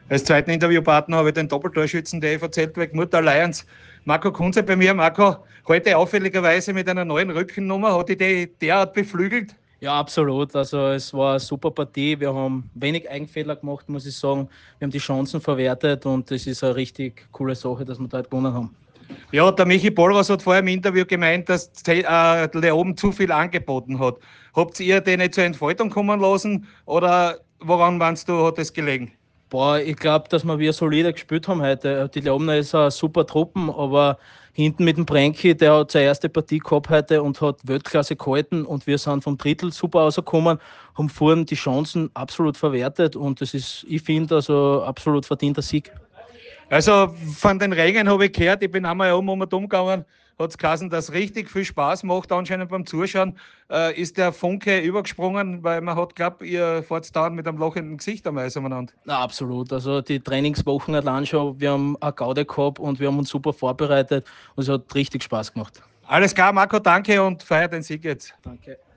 Als zweiten Interviewpartner habe ich den Doppeltorschützen der EV Zeltweg Mutter Alliance, Marco Kunze, bei mir. Marco, heute auffälligerweise mit einer neuen Rückennummer. Hat die derart beflügelt? Ja, absolut. Also es war eine super Partie. Wir haben wenig Eigenfehler gemacht, muss ich sagen. Wir haben die Chancen verwertet und es ist eine richtig coole Sache, dass wir dort gewonnen haben. Ja, der Michi Polvers hat vorher im Interview gemeint, dass Leoben zu viel angeboten hat. Habt ihr den nicht zur Entfaltung kommen lassen oder woran meinst du, hat es gelegen? Boah, ich glaube, dass wir solide gespielt haben heute. Die Leobner ist eine super Truppen, aber hinten mit dem Brenki, der hat seine erste Partie gehabt heute und hat Weltklasse gehalten und wir sind vom Drittel super rausgekommen, haben vorhin die Chancen absolut verwertet und das ist, ich finde, also absolut verdienter Sieg. Also von den Rängen habe ich gehört, ich bin einmal um und um gegangen, hat es geheißen, dass richtig viel Spaß macht anscheinend beim Zuschauen. Ist der Funke übergesprungen, weil man hat glaubt, ihr fahrt da mit einem lachenden Gesicht am Eis umeinander. Na, absolut. Also die Trainingswochen allein schon, wir haben eine Gaude gehabt und wir haben uns super vorbereitet und es hat richtig Spaß gemacht. Alles klar, Marco, danke und feier den Sieg jetzt. Danke.